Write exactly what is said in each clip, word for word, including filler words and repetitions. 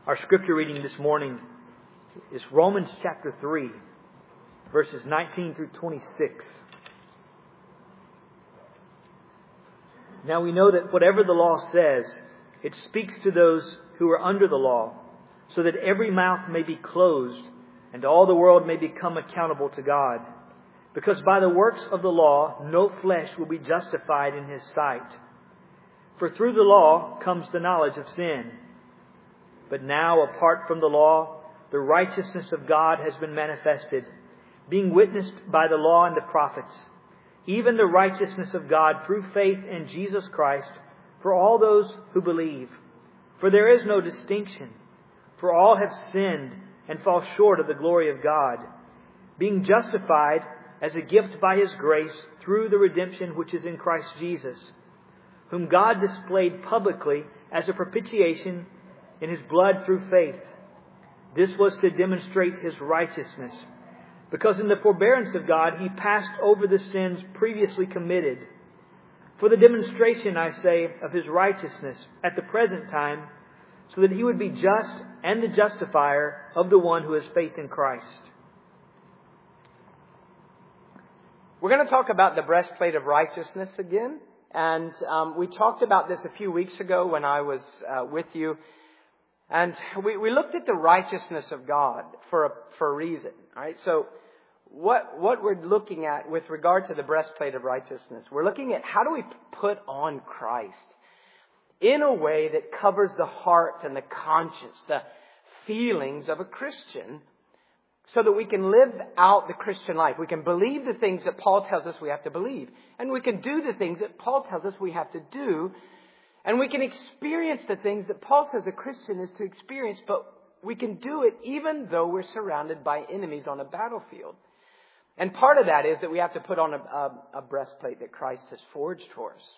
Our scripture reading this morning is Romans chapter three, verses nineteen through twenty-six. Now we know that whatever the law says, it speaks to those who are under the law, so that every mouth may be closed and all the world may become accountable to God. Because by the works of the law, no flesh will be justified in His sight. For through the law comes the knowledge of sin. But now, apart from the law, the righteousness of God has been manifested, being witnessed by the law and the prophets, even the righteousness of God through faith in Jesus Christ for all those who believe. For there is no distinction, for all have sinned and fall short of the glory of God, being justified as a gift by His grace through the redemption which is in Christ Jesus, whom God displayed publicly as a propitiation in His blood through faith. This was to demonstrate His righteousness, because in the forbearance of God He passed over the sins previously committed. For the demonstration, I say, of His righteousness at the present time, so that He would be just and the justifier of the one who has faith in Christ. We're going to talk about the breastplate of righteousness again. And um, we talked about this a few weeks ago when I was uh, with you. And we, we looked at the righteousness of God for a, for a reason. All right? So what, what we're looking at with regard to the breastplate of righteousness, we're looking at how do we put on Christ in a way that covers the heart and the conscience, the feelings of a Christian, so that we can live out the Christian life. We can believe the things that Paul tells us we have to believe. And we can do the things that Paul tells us we have to do. And we can experience the things that Paul says a Christian is to experience. But we can do it even though we're surrounded by enemies on a battlefield. And part of that is that we have to put on a, a, a breastplate that Christ has forged for us.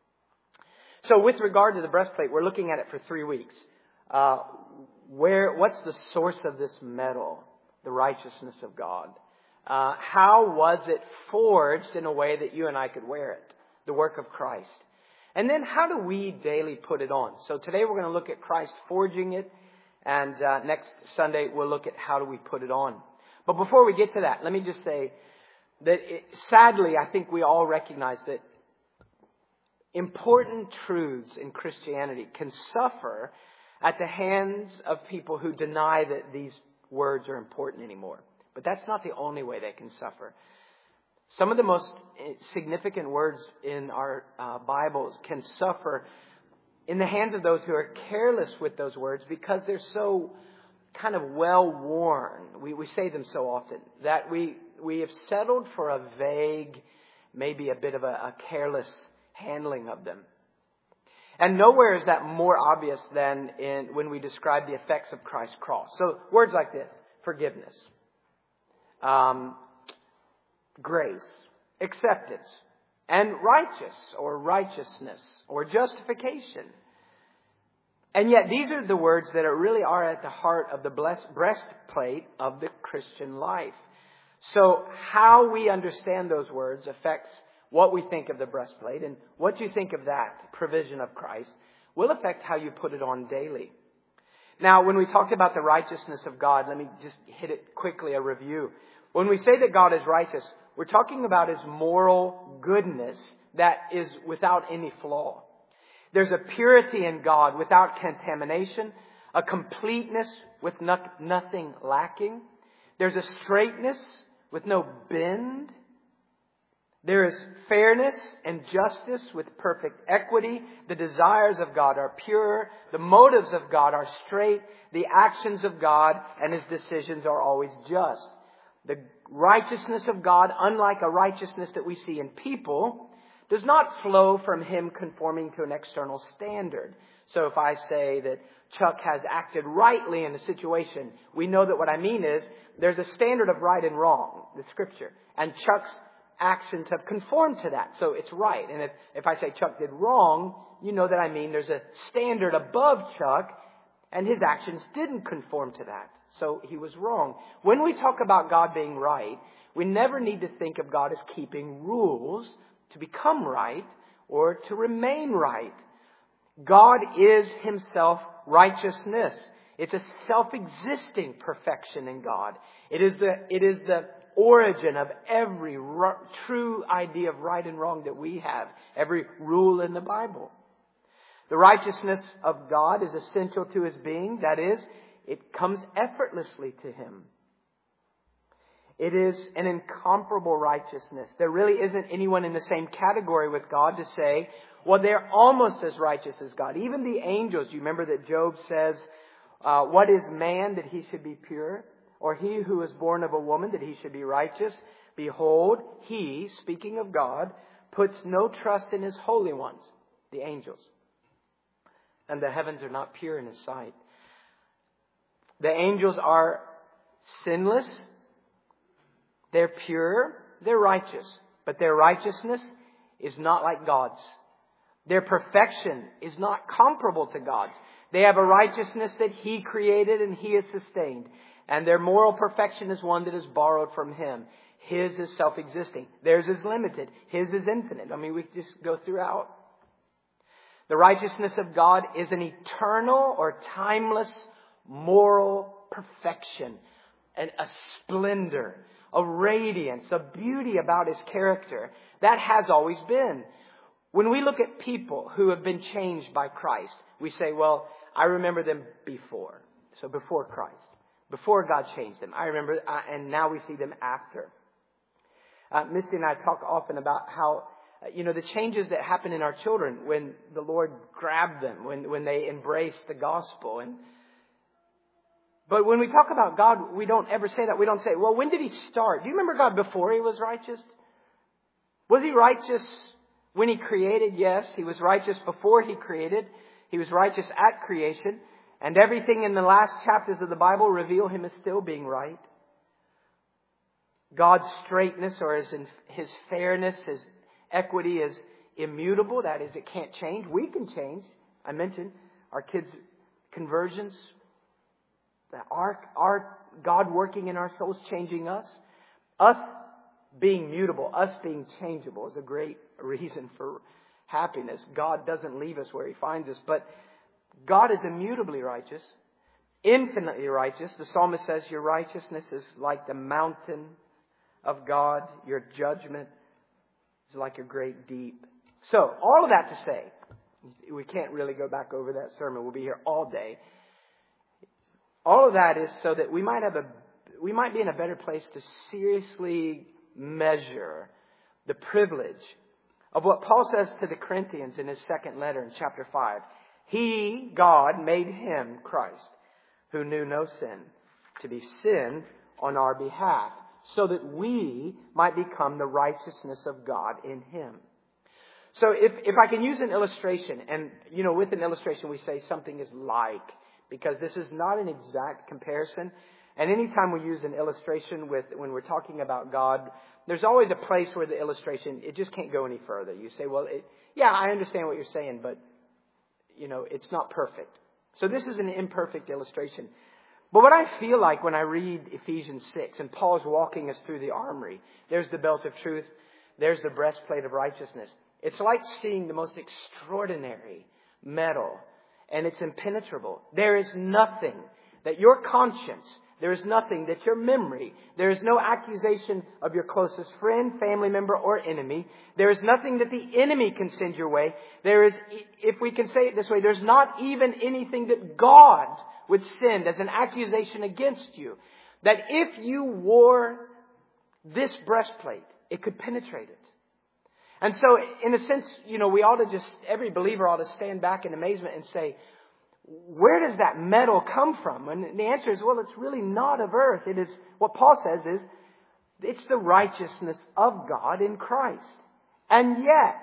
So with regard to the breastplate, we're looking at it for three weeks. Uh, where, what's the source of this metal? The righteousness of God. Uh, how was it forged in a way that you and I could wear it? The work of Christ. And then how do we daily put it on? So today we're going to look at Christ forging it. And uh, next Sunday we'll look at how do we put it on. But before we get to that, let me just say that it, sadly I think we all recognize that important truths in Christianity can suffer at the hands of people who deny that these words are important anymore. But that's not the only way they can suffer. Some of the most significant words in our uh, Bibles can suffer in the hands of those who are careless with those words because they're so kind of well worn. We, we say them so often that we, we have settled for a vague, maybe a bit of a, a careless handling of them. And nowhere is that more obvious than in when we describe the effects of Christ's cross. So words like this: forgiveness, um, grace, acceptance, and righteous or righteousness or justification. And yet these are the words that are really are at the heart of the blessed breastplate of the Christian life. So how we understand those words affects what we think of the breastplate, and what you think of that provision of Christ will affect how you put it on daily. Now, when we talked about the righteousness of God, let me just hit it quickly, a review. When we say that God is righteous, we're talking about His moral goodness that is without any flaw. There's a purity in God without contamination, a completeness with no, nothing lacking. There's a straightness with no bend. There is fairness and justice with perfect equity. The desires of God are pure. The motives of God are straight. The actions of God and His decisions are always just. The righteousness of God, unlike a righteousness that we see in people, does not flow from Him conforming to an external standard. So if I say that Chuck has acted rightly in a situation, we know that what I mean is there's a standard of right and wrong, the Scripture. And Chuck's actions have conformed to that. So it's right. And if, if I say Chuck did wrong, you know that I mean there's a standard above Chuck and his actions didn't conform to that. So he was wrong. When we talk about God being right, we never need to think of God as keeping rules to become right or to remain right. God is Himself righteousness. It's a self-existing perfection in God. It is the, it is the origin of every r- true idea of right and wrong that we have. Every rule in the Bible. The righteousness of God is essential to His being. That is, it comes effortlessly to Him. It is an incomparable righteousness. There really isn't anyone in the same category with God to say, well, they're almost as righteous as God. Even the angels, you remember that Job says, uh, what is man that he should be pure? Or he who is born of a woman that he should be righteous? Behold, he, speaking of God, puts no trust in His holy ones, the angels. And the heavens are not pure in His sight. The angels are sinless. They're pure. They're righteous. But their righteousness is not like God's. Their perfection is not comparable to God's. They have a righteousness that He created and He has sustained. And their moral perfection is one that is borrowed from Him. His is self-existing. Theirs is limited. His is infinite. I mean, we just go throughout. The righteousness of God is an eternal or timeless moral perfection. And a splendor, a radiance, a beauty about His character. That has always been. When we look at people who have been changed by Christ, we say, well, I remember them before. So before Christ. Before God changed them. I remember, uh, and now we see them after. Uh, Misty and I talk often about how, uh, you know, the changes that happen in our children when the Lord grabbed them, when, when they embrace the gospel. And But when we talk about God, we don't ever say that. We don't say, well, when did He start? Do you remember God before He was righteous? Was He righteous when He created? Yes. He was righteous before He created. He was righteous at creation. And everything in the last chapters of the Bible reveal Him as still being right. God's straightness or His, his fairness, His equity is immutable. That is, it can't change. We can change. I mentioned our kids' conversions. Our, our God working in our souls, changing us. Us being mutable, us being changeable is a great reason for happiness. God doesn't leave us where He finds us. But God is immutably righteous, infinitely righteous. The psalmist says, your righteousness is like the mountain of God. Your judgment is like a great deep. So, all of that to say, we can't really go back over that sermon. We'll be here all day. All of that is so that we might have a, we might be in a better place to seriously measure the privilege of what Paul says to the Corinthians in his second letter in chapter five. He, God, made Him, Christ, who knew no sin, to be sin on our behalf, so that we might become the righteousness of God in Him. So if, if I can use an illustration, and, you know, with an illustration we say something is like, because this is not an exact comparison. And anytime we use an illustration with when we're talking about God, there's always a place where the illustration, it just can't go any further. You say, well, it, yeah, I understand what you're saying, but, you know, it's not perfect. So this is an imperfect illustration. But what I feel like when I read Ephesians six, and Paul's walking us through the armory, there's the belt of truth, there's the breastplate of righteousness. It's like seeing the most extraordinary metal, and it's impenetrable. There is nothing that your conscience, there is nothing that your memory, there is no accusation of your closest friend, family member, or enemy. There is nothing that the enemy can send your way. There is, if we can say it this way, there's not even anything that God would send as an accusation against you. That if you wore this breastplate, it could penetrate it. And so, in a sense, you know, we ought to just, every believer ought to stand back in amazement and say, where does that metal come from? And the answer is, well, it's really not of earth. It is, what Paul says is, it's the righteousness of God in Christ. And yet,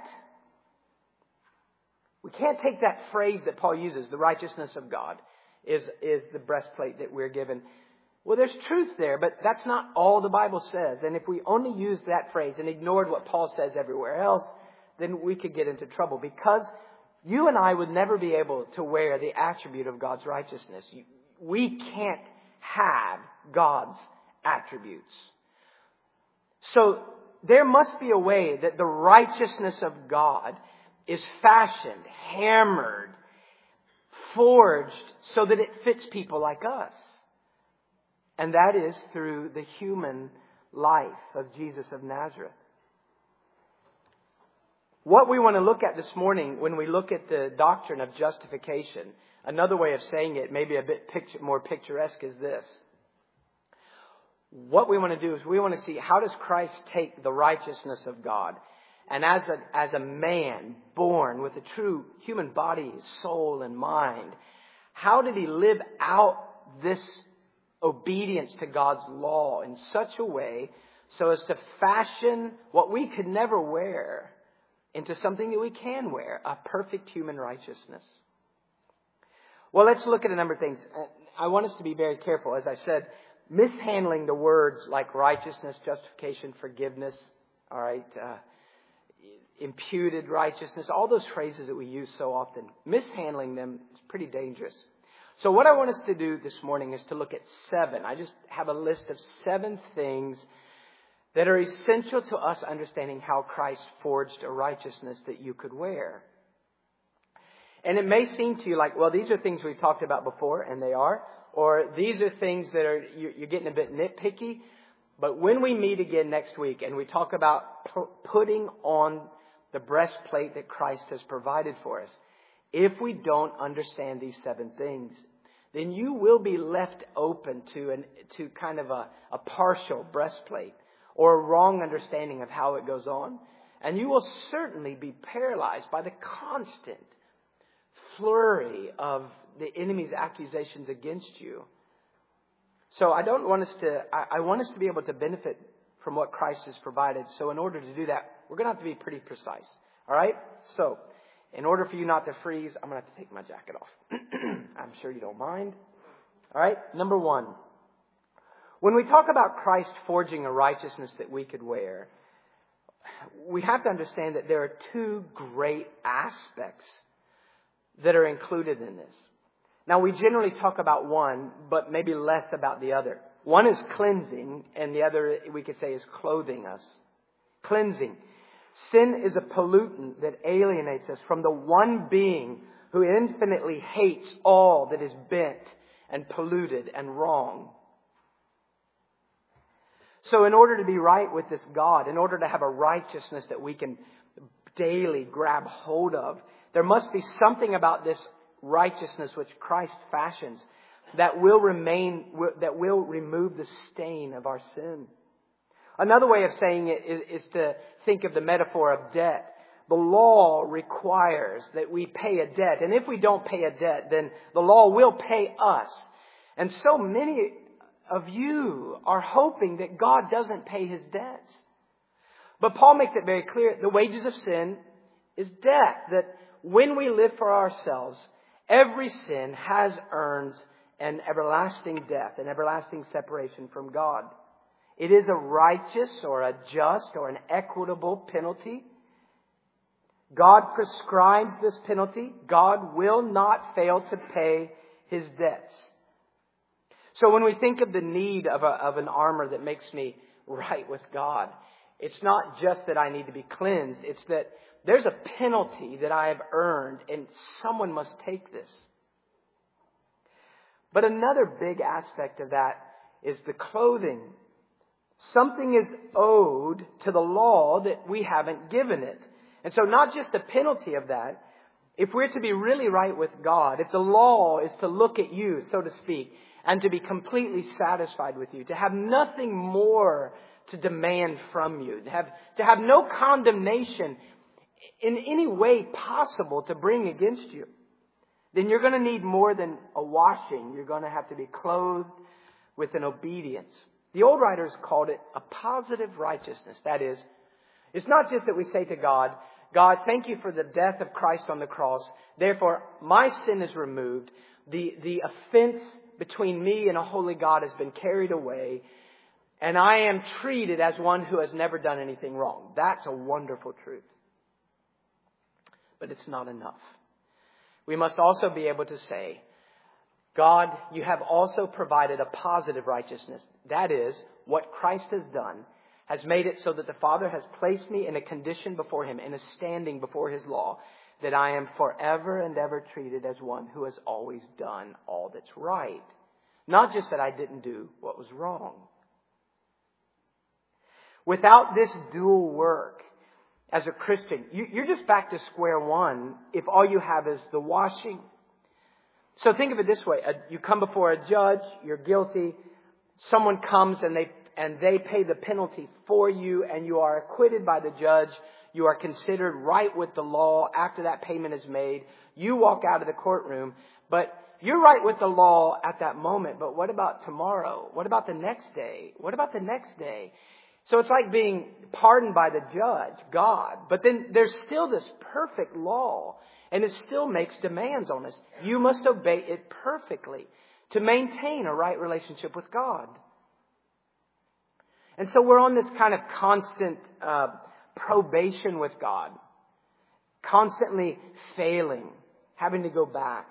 we can't take that phrase that Paul uses, the righteousness of God is, is the breastplate that we're given. Well, there's truth there, but that's not all the Bible says. And if we only used that phrase and ignored what Paul says everywhere else, then we could get into trouble, because you and I would never be able to wear the attribute of God's righteousness. We can't have God's attributes. So there must be a way that the righteousness of God is fashioned, hammered, forged so that it fits people like us. And that is through the human life of Jesus of Nazareth. What we want to look at this morning when we look at the doctrine of justification, another way of saying it, maybe a bit picture, more picturesque, is this. What we want to do is we want to see, how does Christ take the righteousness of God, and as a, as a man born with a true human body, soul, and mind, how did he live out this obedience to God's law in such a way so as to fashion what we could never wear into something that we can wear, a perfect human righteousness? Well, let's look at a number of things. I want us to be very careful. As I said, mishandling the words like righteousness, justification, forgiveness, all right, uh, imputed righteousness, all those phrases that we use so often, mishandling them is pretty dangerous. So what I want us to do this morning is to look at seven. I just have a list of seven things that are essential to us understanding how Christ forged a righteousness that you could wear. And it may seem to you like, well, these are things we've talked about before, and they are. Or these are things that are, you're getting a bit nitpicky. But when we meet again next week and we talk about putting on the breastplate that Christ has provided for us, if we don't understand these seven things, then you will be left open to an, to kind of a, a partial breastplate or a wrong understanding of how it goes on. And you will certainly be paralyzed by the constant flurry of the enemy's accusations against you. So I don't want us to, I, I want us to be able to benefit from what Christ has provided. So in order to do that, we're going to have to be pretty precise. All right? So in order for you not to freeze, I'm going to have to take my jacket off. I'm sure you don't mind. All right? Number one. When we talk about Christ forging a righteousness that we could wear, we have to understand that there are two great aspects that are included in this. Now, we generally talk about one, but maybe less about the other. One is cleansing, and the other, we could say, is clothing us. Cleansing. Sin is a pollutant that alienates us from the one being who infinitely hates all that is bent and polluted and wrong. So in order to be right with this God, in order to have a righteousness that we can daily grab hold of, there must be something about this righteousness which Christ fashions that will remain, that will remove the stain of our sin. Another way of saying it is, is to think of the metaphor of debt. The law requires that we pay a debt. And if we don't pay a debt, then the law will pay us. And so many of you are hoping that God doesn't pay his debts. But Paul makes it very clear, the wages of sin is death. That when we live for ourselves, every sin has earned an everlasting death, an everlasting separation from God. It is a righteous or a just or an equitable penalty. God prescribes this penalty. God will not fail to pay his debts. So when we think of the need of, a, of an armor that makes me right with God, it's not just that I need to be cleansed. It's that there's a penalty that I have earned and someone must take this. But another big aspect of that is the clothing. Something is owed to the law that we haven't given it. And so not just the penalty of that. If we're to be really right with God, if the law is to look at you, so to speak, and to be completely satisfied with you, to have nothing more to demand from you, to have, to have no condemnation in any way possible to bring against you, then you're going to need more than a washing. You're going to have to be clothed with an obedience. The old writers called it a positive righteousness. That is, it's not just that we say to God, God, thank you for the death of Christ on the cross. Therefore, my sin is removed. The, the offense between me and a holy God has been carried away. And I am treated as one who has never done anything wrong. That's a wonderful truth. But it's not enough. We must also be able to say, God, you have also provided a positive righteousness. That is, what Christ has done has made it so that the Father has placed me in a condition before him, in a standing before his law, that I am forever and ever treated as one who has always done all that's right. Not just that I didn't do what was wrong. Without this dual work as a Christian, you, you're just back to square one if all you have is the washing. So think of it this way. You come before a judge, you're guilty. Someone comes and they and they pay the penalty for you, and you are acquitted by the judge. You are considered right with the law after that payment is made. You walk out of the courtroom, but you're right with the law at that moment. But what about tomorrow? What about the next day? What about the next day? So it's like being pardoned by the judge, God. But then there's still this perfect law, and it still makes demands on us. You must obey it perfectly to maintain a right relationship with God. And so we're on this kind of constant uh, probation with God. Constantly failing, having to go back.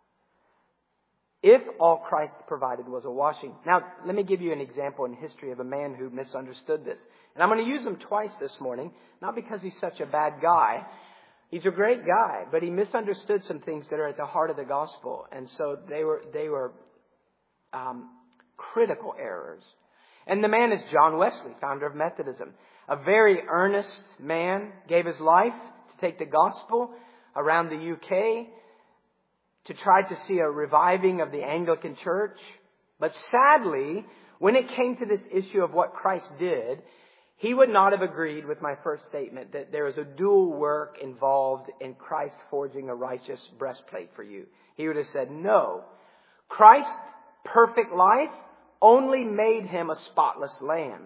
If all Christ provided was a washing. Now, let me give you an example in history of a man who misunderstood this. And I'm going to use him twice this morning, not because he's such a bad guy. He's a great guy, but he misunderstood some things that are at the heart of the gospel. And so they were they were um, critical errors. And the man is John Wesley, founder of Methodism. A very earnest man, gave his life to take the gospel around the U K, to try to see a reviving of the Anglican Church. But sadly, when it came to this issue of what Christ did, he would not have agreed with my first statement that there is a dual work involved in Christ forging a righteous breastplate for you. He would have said, no. Christ's perfect life only made him a spotless lamb.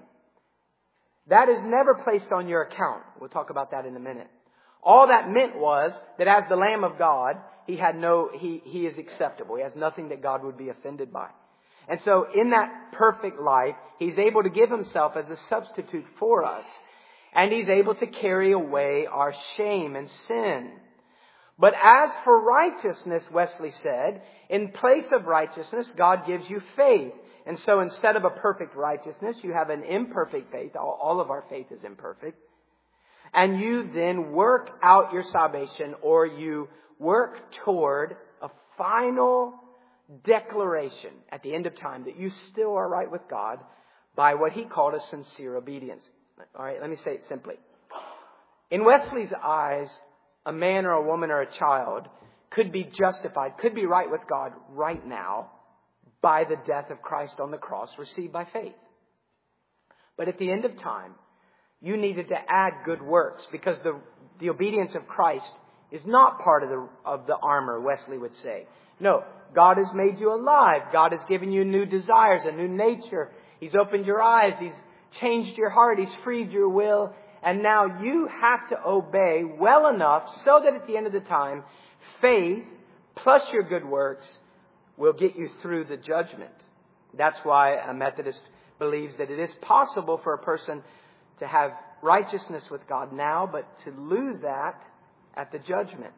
That is never placed on your account. We'll talk about that in a minute. All that meant was that as the Lamb of God, he had no, he, he is acceptable. He has nothing that God would be offended by. And so in that perfect life, he's able to give himself as a substitute for us. And he's able to carry away our shame and sin. But as for righteousness, Wesley said, in place of righteousness, God gives you faith. And so instead of a perfect righteousness, you have an imperfect faith. All of our faith is imperfect. And you then work out your salvation, or you work toward a final declaration at the end of time that you still are right with God by what he called a sincere obedience. All right, let me say it simply. In Wesley's eyes, a man or a woman or a child could be justified, could be right with God right now by the death of Christ on the cross received by faith. But at the end of time, you needed to add good works because the, the obedience of Christ is not part of the, of the armor, Wesley would say. No, God has made you alive. God has given you new desires, a new nature. He's opened your eyes. He's changed your heart. He's freed your will. And now you have to obey well enough so that at the end of the time, faith plus your good works will get you through the judgment. That's why a Methodist believes that it is possible for a person to have righteousness with God now, but to lose that at the judgment.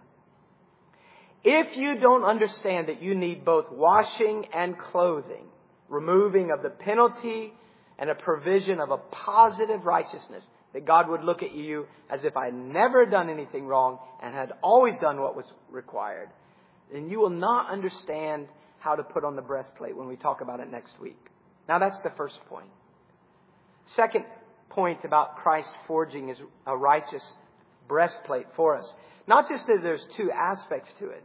If you don't understand that you need both washing and clothing, removing of the penalty and a provision of a positive righteousness, that God would look at you as if I never done anything wrong and had always done what was required, then you will not understand how to put on the breastplate when we talk about it next week. Now that's the first point. Second point about Christ forging is a righteous breastplate for us. Not just that there's two aspects to it,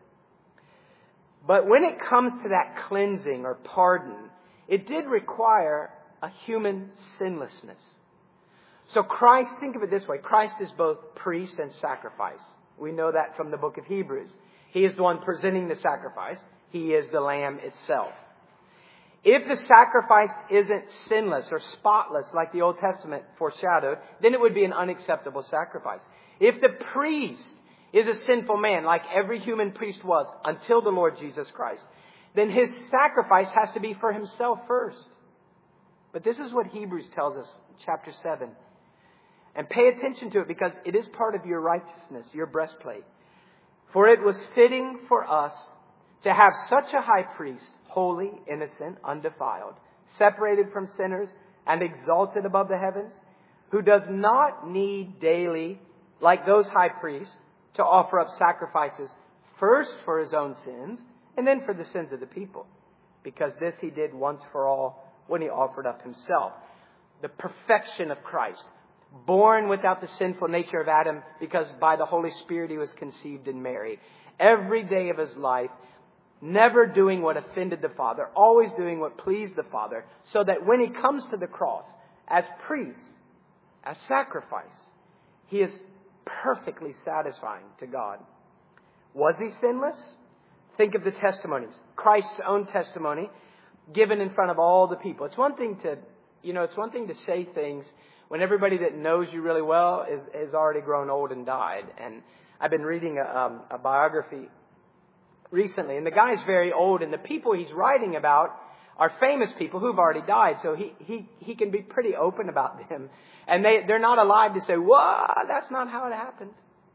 but when it comes to that cleansing or pardon, it did require a human sinlessness. So Christ, think of it this way, Christ is both priest and sacrifice. We know that from the book of Hebrews. He is the one presenting the sacrifice. He is the lamb itself. If the sacrifice isn't sinless or spotless like the Old Testament foreshadowed, then it would be an unacceptable sacrifice. If the priest is a sinful man, like every human priest was until the Lord Jesus Christ, then his sacrifice has to be for himself first. But this is what Hebrews tells us, chapter seven. And pay attention to it because it is part of your righteousness, your breastplate. For it was fitting for us to have such a high priest, holy, innocent, undefiled, separated from sinners and exalted above the heavens, who does not need daily, like those high priests, to offer up sacrifices first for his own sins and then for the sins of the people. Because this he did once for all when he offered up himself. The perfection of Christ. Born without the sinful nature of Adam because by the Holy Spirit he was conceived in Mary. Every day of his life, never doing what offended the Father, always doing what pleased the Father, so that when he comes to the cross as priest, as sacrifice, he is perfectly satisfying to God. Was he sinless? Think of the testimonies. Christ's own testimony given in front of all the people. It's one thing to, you know, it's one thing to say things when everybody that knows you really well is has already grown old and died. And I've been reading a, um, a biography recently, and the guy's very old, and the people he's writing about are famous people who've already died. So he he he can be pretty open about them, and they they're not alive to say, "Well, that's not how it happened."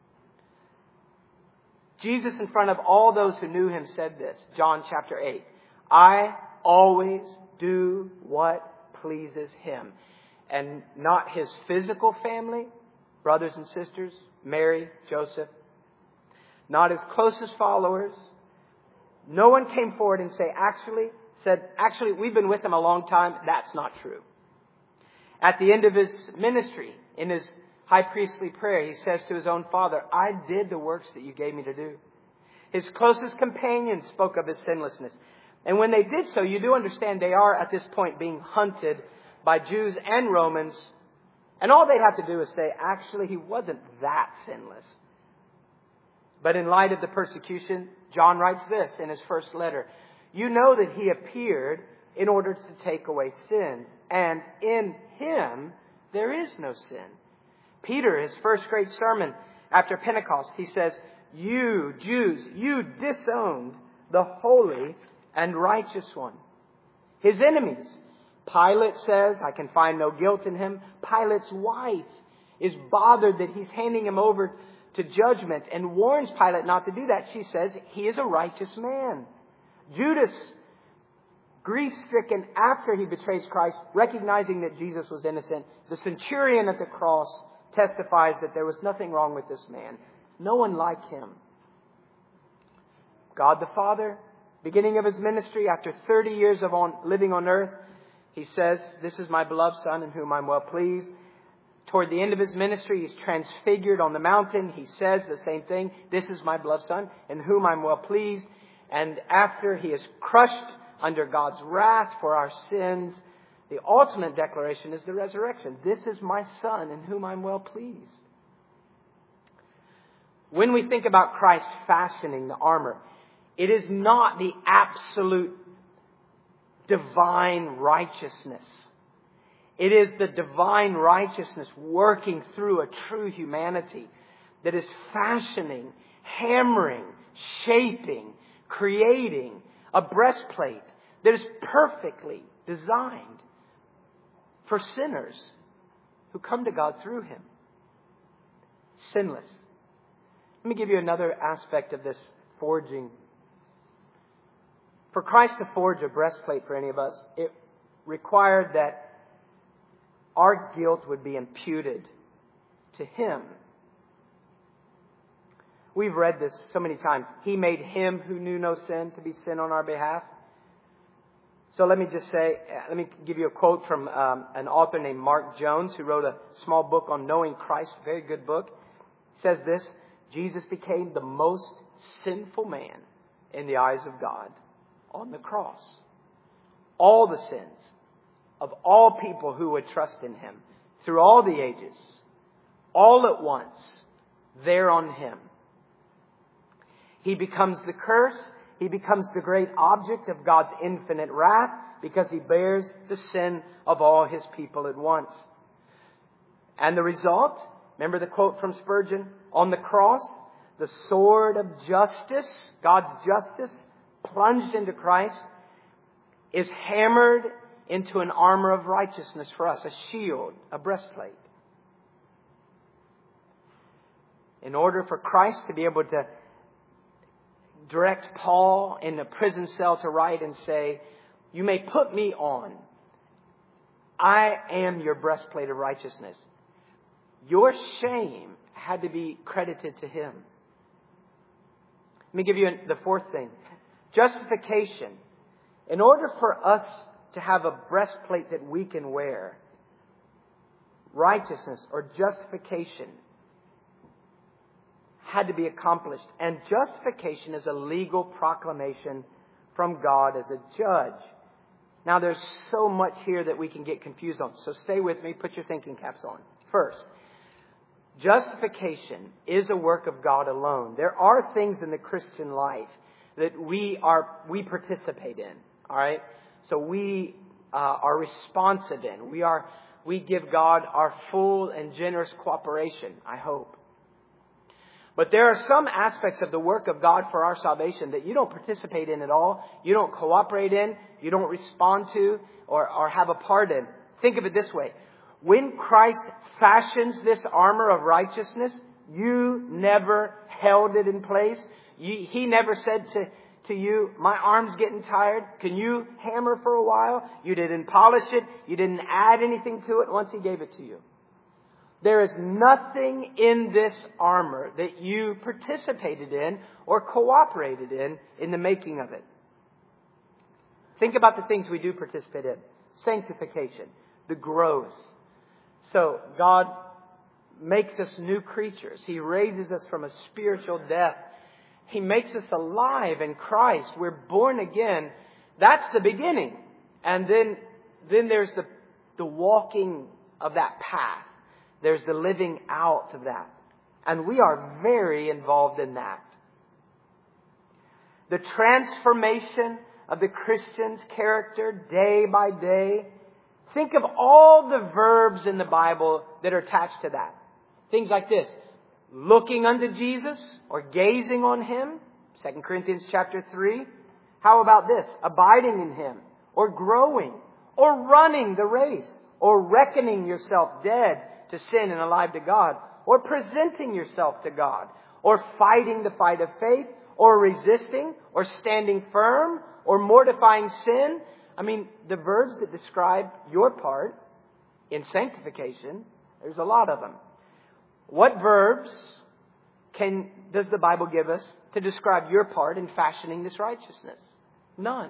Jesus, in front of all those who knew him, said this, John chapter eight, "I always do what pleases him." And not his physical family, brothers and sisters, Mary, Joseph, not his closest followers. No one came forward and say, actually, said, actually, we've been with him a long time. That's not true. At the end of his ministry, in his high priestly prayer, he says to his own Father, "I did the works that you gave me to do." His closest companions spoke of his sinlessness. And when they did so, you do understand they are at this point being hunted by Jews and Romans. And all they'd have to do is say, actually, he wasn't that sinless. But in light of the persecution, John writes this in his first letter. "You know that he appeared in order to take away sins. And in him there is no sin." Peter, his first great sermon after Pentecost, he says, "You, Jews, you disowned the holy and righteous one." His enemies, Pilate says, "I can find no guilt in him." Pilate's wife is bothered that he's handing him over to judgment and warns Pilate not to do that. She says, "He is a righteous man." Judas, grief-stricken after he betrays Christ, recognizing that Jesus was innocent. The centurion at the cross testifies that there was nothing wrong with this man. No one like him. God the Father, beginning of his ministry, after thirty years of on, living on earth, he says, "This is my beloved Son in whom I'm well pleased." Toward the end of his ministry, he's transfigured on the mountain. He says the same thing. "This is my beloved Son in whom I'm well pleased." And after he is crushed under God's wrath for our sins, the ultimate declaration is the resurrection. "This is my Son in whom I'm well pleased." When we think about Christ fashioning the armor, it is not the absolute divine righteousness. It is the divine righteousness working through a true humanity that is fashioning, hammering, shaping, creating a breastplate that is perfectly designed for sinners who come to God through him. Sinless. Let me give you another aspect of this forging. For Christ to forge a breastplate for any of us, it required that our guilt would be imputed to him. We've read this so many times. He made him who knew no sin to be sin on our behalf. So let me just say, let me give you a quote from um, an author named Mark Jones, who wrote a small book on knowing Christ, very good book. He says this: "Jesus became the most sinful man in the eyes of God on the cross. All the sins of all people who would trust in him through all the ages, all at once, there on him. He becomes the curse. He becomes the great object of God's infinite wrath because he bears the sin of all his people at once. And the result, remember the quote from Spurgeon, on the cross, the sword of justice, God's justice, plunged into Christ, is hammered into an armor of righteousness for us, a shield, a breastplate. In order for Christ to be able to direct Paul in the prison cell to write and say, "You may put me on. I am your breastplate of righteousness." Your shame had to be credited to him. Let me give you the fourth thing. Justification. In order for us to have a breastplate that we can wear, righteousness or justification had to be accomplished. And justification is a legal proclamation from God as a judge. Now there's so much here that we can get confused on. So stay with me. Put your thinking caps on. First, justification is a work of God alone. There are things in the Christian life that we are we participate in. All right? So we uh, are responsive in. We are we give God our full and generous cooperation, I hope. But there are some aspects of the work of God for our salvation that you don't participate in at all. You don't cooperate in. You don't respond to or, or have a part in. Think of it this way. When Christ fashions this armor of righteousness, you never held it in place. You, he never said to, to you, my arm's getting tired. Can you hammer for a while? You didn't polish it. You didn't add anything to it once He gave it to you. There is nothing in this armor that you participated in or cooperated in in the making of it. Think about the things we do participate in. Sanctification, the growth. So God makes us new creatures. He raises us from a spiritual death. He makes us alive in Christ. We're born again. That's the beginning. And then, then there's the, the walking of that path. There's the living out of that. And we are very involved in that. The transformation of the Christian's character day by day. Think of all the verbs in the Bible that are attached to that. Things like this. Looking unto Jesus or gazing on Him. Second Corinthians chapter three. How about this? Abiding in Him or growing or running the race or reckoning yourself dead to sin and alive to God, or presenting yourself to God, or fighting the fight of faith, or resisting, or standing firm, or mortifying sin. I mean, the verbs that describe your part in sanctification, there's a lot of them. What verbs can does the Bible give us to describe your part in fashioning this righteousness? None.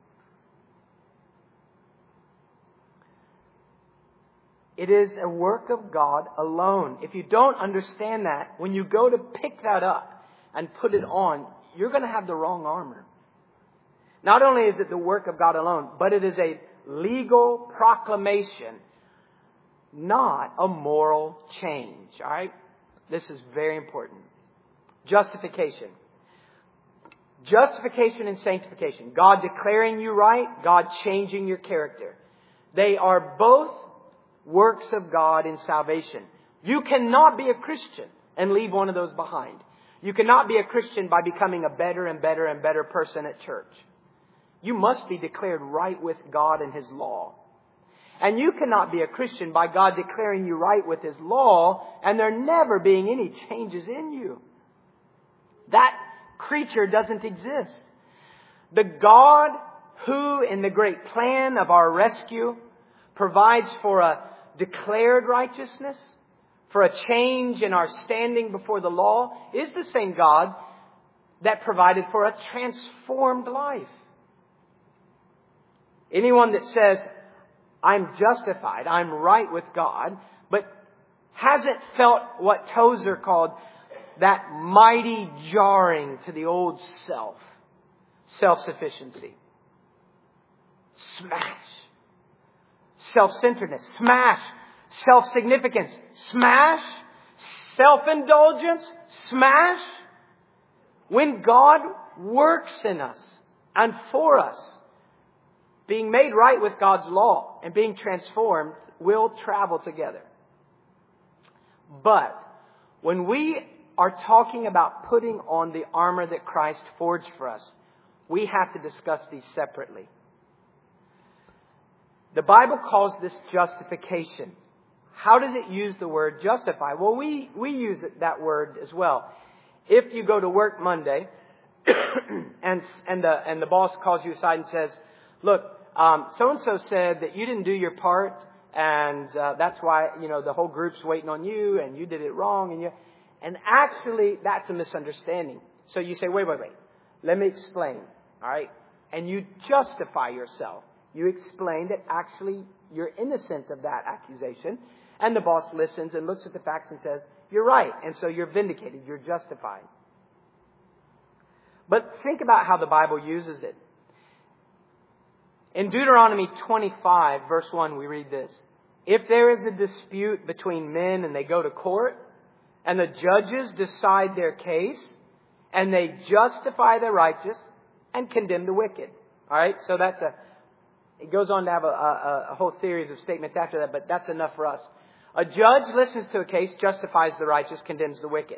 It is a work of God alone. If you don't understand that, when you go to pick that up and put it on, you're going to have the wrong armor. Not only is it the work of God alone, but it is a legal proclamation, not a moral change. All right? This is very important. Justification. Justification and sanctification. God declaring you right, God changing your character. They are both works of God in salvation. You cannot be a Christian and leave one of those behind. You cannot be a Christian by becoming a better and better and better person at church. You must be declared right with God and His law. And you cannot be a Christian by God declaring you right with His law and there never being any changes in you. That creature doesn't exist. The God who, in the great plan of our rescue, provides for a declared righteousness, for a change in our standing before the law, is the same God that provided for a transformed life. Anyone that says, I'm justified, I'm right with God, but hasn't felt what Tozer called that mighty jarring to the old self, self-sufficiency. Smash. Self-centeredness. Smash. Self-significance. Smash. Self-indulgence. Smash. When God works in us and for us, being made right with God's law and being transformed will travel together. But when we are talking about putting on the armor that Christ forged for us, we have to discuss these separately. The Bible calls this justification. How does it use the word justify? Well, we, we use it, that word as well. If you go to work Monday and, and, the, and the boss calls you aside and says, look, um, so-and-so said that you didn't do your part and uh, that's why, you know, the whole group's waiting on you and you did it wrong. And, you, and actually, that's a misunderstanding. So you say, wait, wait, wait. Let me explain. All right? And you justify yourself. You explain that actually you're innocent of that accusation. And the boss listens and looks at the facts and says, you're right. And so you're vindicated. You're justified. But think about how the Bible uses it. In Deuteronomy twenty-five, verse one, we read this. If there is a dispute between men and they go to court, and the judges decide their case, and they justify the righteous and condemn the wicked. All right? So that's a, it goes on to have a, a, a whole series of statements after that, but that's enough for us. A judge listens to a case, justifies the righteous, condemns the wicked.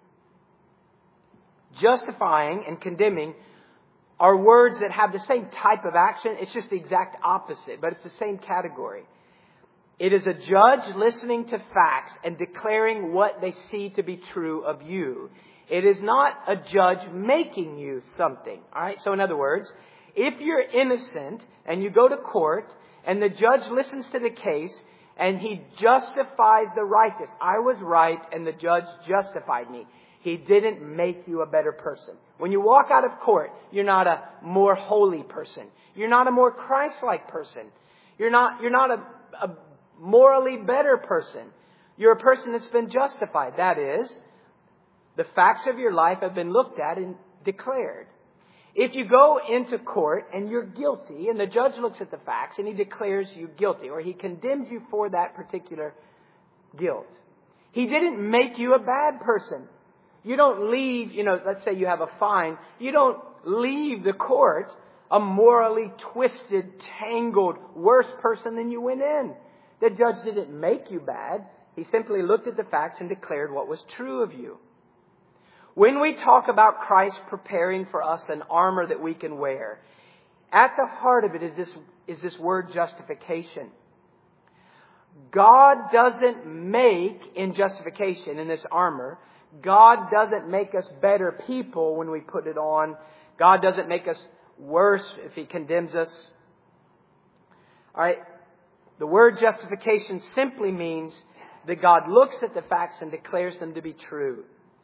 Justifying and condemning are words that have the same type of action. It's just the exact opposite, but it's the same category. It is a judge listening to facts and declaring what they see to be true of you. It is not a judge making you something. All right? So in other words, if you're innocent and you go to court and the judge listens to the case and he justifies the righteous. I was right and the judge justified me. He didn't make you a better person. When you walk out of court, you're not a more holy person. You're not a more Christ-like person. You're not, you're not a, a morally better person. You're a person that's been justified. That is, the facts of your life have been looked at and declared. If you go into court and you're guilty and the judge looks at the facts and he declares you guilty or he condemns you for that particular guilt, he didn't make you a bad person. You don't leave, you know, let's say you have a fine. You don't leave the court a morally twisted, tangled, worse person than you went in. The judge didn't make you bad. He simply looked at the facts and declared what was true of you. When we talk about Christ preparing for us an armor that we can wear, at the heart of it is this, is this word justification. God doesn't make, in justification, in this armor, God doesn't make us better people when we put it on. God doesn't make us worse if He condemns us. All right. The word justification simply means that God looks at the facts and declares them to be true.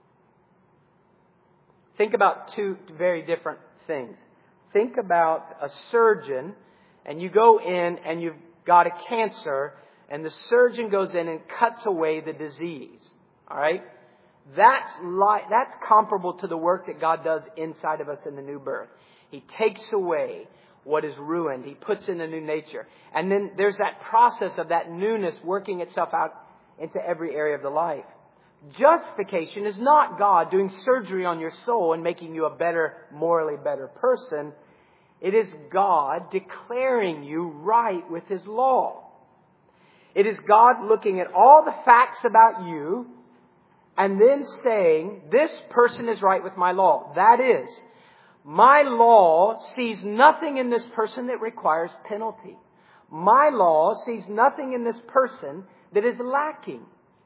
Think about two very different things. Think about a surgeon and you go in and you've got a cancer and the surgeon goes in and cuts away the disease. All right? That's like, that's comparable to the work that God does inside of us in the new birth. He takes away what is ruined. He puts in a new nature. And then there's that process of that newness working itself out into every area of the life. Justification is not God doing surgery on your soul and making you a better, morally better person. It is God declaring you right with His law. It is God looking at all the facts about you and then saying, this person is right with my law. That is, my law sees nothing in this person that requires penalty. My law sees nothing in this person that is lacking.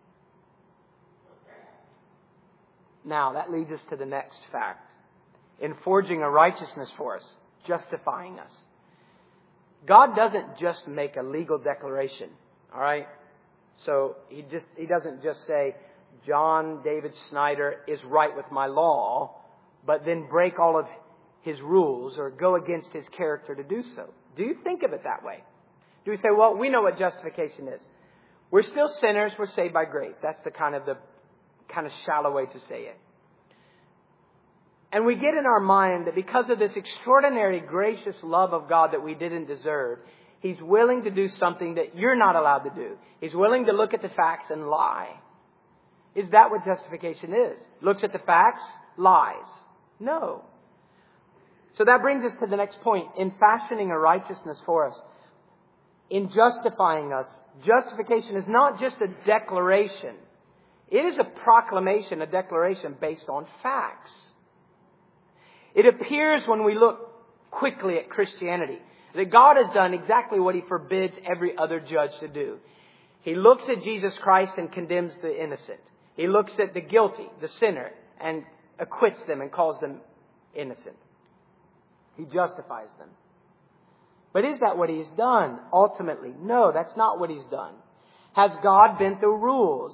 Now, that leads us to the next fact. In forging a righteousness for us, justifying us. God doesn't just make a legal declaration. All right? So, He just He doesn't just say, John David Snyder is right with my law, but then break all of His rules or go against His character to do so. Do you think of it that way? Do we say, well, we know what justification is. We're still sinners. We're saved by grace. That's the kind of the kind of shallow way to say it. And we get in our mind that because of this extraordinary gracious love of God that we didn't deserve, He's willing to do something that you're not allowed to do. He's willing to look at the facts and lie. Is that what justification is? Looks at the facts, lies. No. So that brings us to the next point. In fashioning a righteousness for us, in justifying us, justification is not just a declaration. It is a proclamation, a declaration based on facts. It appears when we look quickly at Christianity that God has done exactly what He forbids every other judge to do. He looks at Jesus Christ and condemns the innocent. He looks at the guilty, the sinner, and acquits them and calls them innocent. He justifies them. But is that what He's done ultimately? No, that's not what He's done. Has God bent the rules?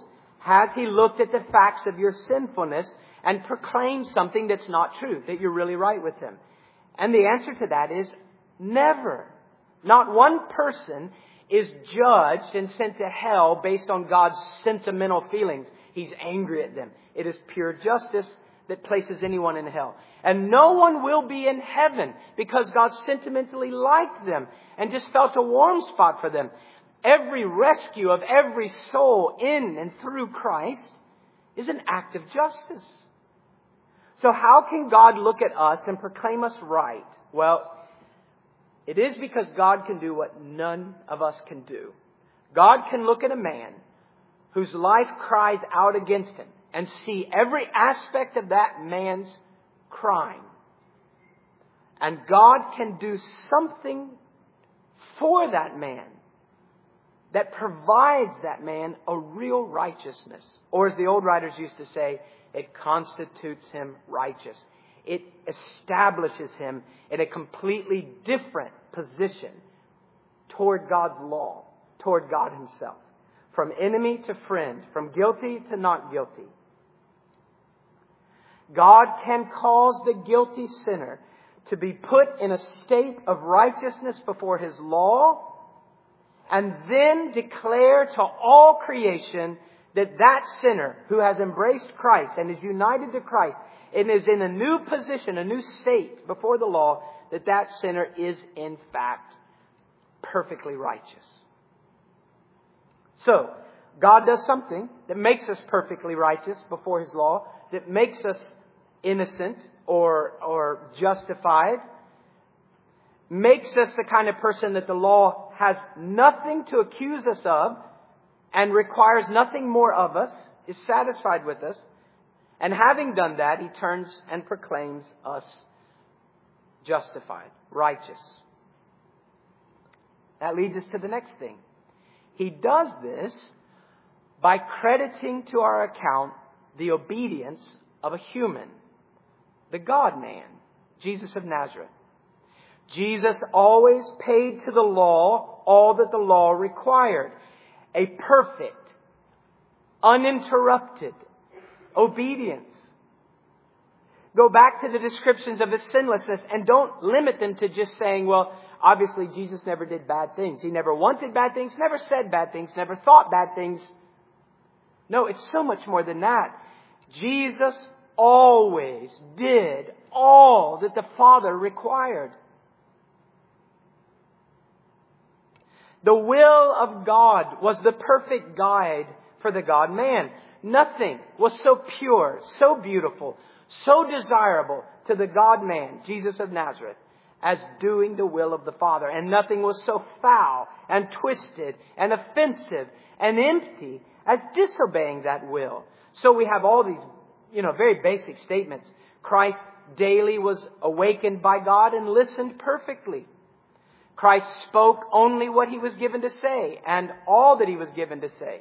Has He looked at the facts of your sinfulness and proclaimed something that's not true, that you're really right with Him? And the answer to that is never. Not one person is judged and sent to hell based on God's sentimental feelings. He's angry at them. It is pure justice that places anyone in hell. And no one will be in heaven because God sentimentally liked them and just felt a warm spot for them. Every rescue of every soul in and through Christ is an act of justice. So how can God look at us and proclaim us right? Well, it is because God can do what none of us can do. God can look at a man whose life cries out against him and see every aspect of that man's crime. And God can do something for that man that provides that man a real righteousness. Or as the old writers used to say, it constitutes him righteous. It establishes him in a completely different position toward God's law, toward God Himself. From enemy to friend, from guilty to not guilty. God can cause the guilty sinner to be put in a state of righteousness before His law, and then declare to all creation that that sinner who has embraced Christ and is united to Christ and is in a new position, a new state before the law, that that sinner is in fact perfectly righteous. So, God does something that makes us perfectly righteous before His law, that makes us innocent or, or justified, makes us the kind of person that the law has nothing to accuse us of and requires nothing more of us, is satisfied with us. And having done that, He turns and proclaims us justified, righteous. That leads us to the next thing. He does this by crediting to our account the obedience of a human, the God-man, Jesus of Nazareth. Jesus always paid to the law all that the law required. A perfect, uninterrupted obedience. Go back to the descriptions of His sinlessness and don't limit them to just saying, well, obviously Jesus never did bad things. He never wanted bad things, never said bad things, never thought bad things. No, it's so much more than that. Jesus always did all that the Father required. The will of God was the perfect guide for the God-man. Nothing was so pure, so beautiful, so desirable to the God-man, Jesus of Nazareth, as doing the will of the Father. And nothing was so foul and twisted and offensive and empty as disobeying that will. So we have all these, you know, very basic statements. Christ daily was awakened by God and listened perfectly. Christ spoke only what He was given to say and all that He was given to say.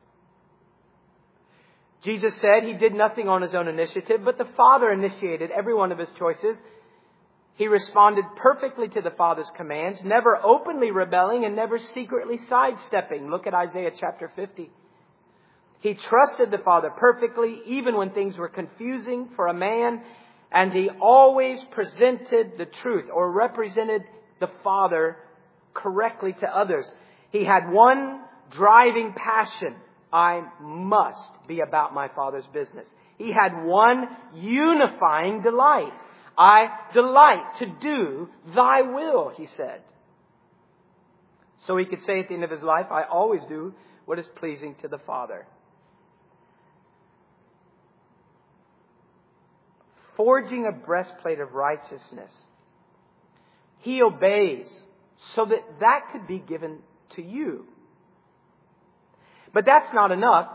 Jesus said He did nothing on His own initiative, but the Father initiated every one of His choices. He responded perfectly to the Father's commands, never openly rebelling and never secretly sidestepping. Look at Isaiah chapter fifty. He trusted the Father perfectly, even when things were confusing for a man, and He always presented the truth or represented the Father correctly to others. He had one driving passion. I must be about my Father's business. He had one unifying delight. I delight to do Thy will, He said. So He could say at the end of His life, I always do what is pleasing to the Father. Forging a breastplate of righteousness. He obeys so that that could be given to you. But that's not enough.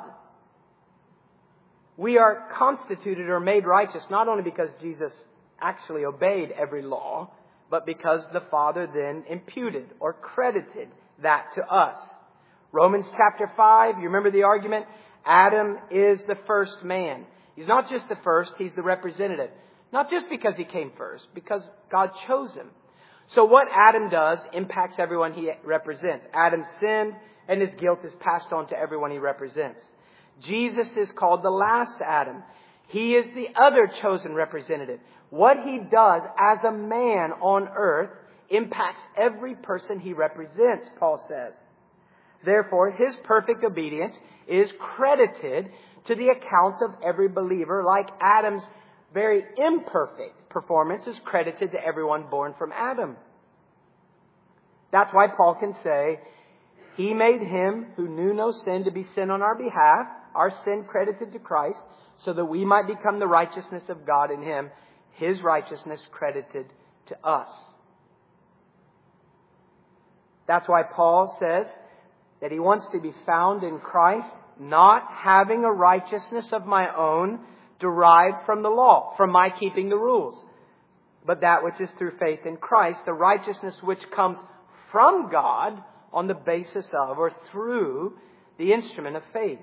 We are constituted or made righteous not only because Jesus actually obeyed every law, but because the Father then imputed or credited that to us. Romans chapter five, you remember the argument? Adam is the first man. He's not just the first, he's the representative. Not just because he came first, because God chose him. So what Adam does impacts everyone he represents. Adam sinned, and his guilt is passed on to everyone he represents. Jesus is called the last Adam. He is the other chosen representative. What He does as a man on earth impacts every person He represents, Paul says. Therefore, His perfect obedience is credited to the accounts of every believer, like Adam's very imperfect performance is credited to everyone born from Adam. That's why Paul can say, He made Him who knew no sin to be sin on our behalf, our sin credited to Christ, so that we might become the righteousness of God in Him, His righteousness credited to us. That's why Paul says that he wants to be found in Christ, not having a righteousness of my own derived from the law, from my keeping the rules, but that which is through faith in Christ, the righteousness which comes from God on the basis of or through the instrument of faith.